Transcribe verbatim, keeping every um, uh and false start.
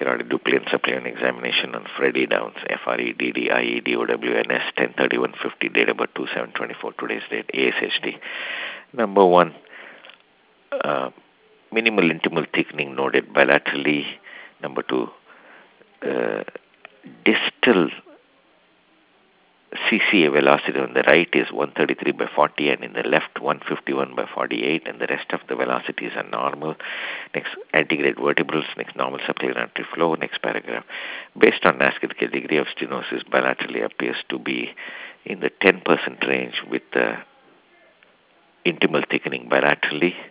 Carotid Duplian supplement examination on Freddie Downs, F R E D D I E D O W N S, ten thirty-one fifty, date of birth two seven twenty-four, today's date, A S H D. Number one, uh, minimal intimal thickening noted bilaterally. Number two, uh, distal C C A velocity on the right is one thirty-three by forty and in the left one fifty-one by forty-eight, and the rest of the velocities are normal. Next, antegrade vertebrals. Next, normal subclavian artery flow. Next paragraph. Based on NASCAR, the degree of stenosis bilaterally appears to be in the ten percent range with the intimal thickening bilaterally.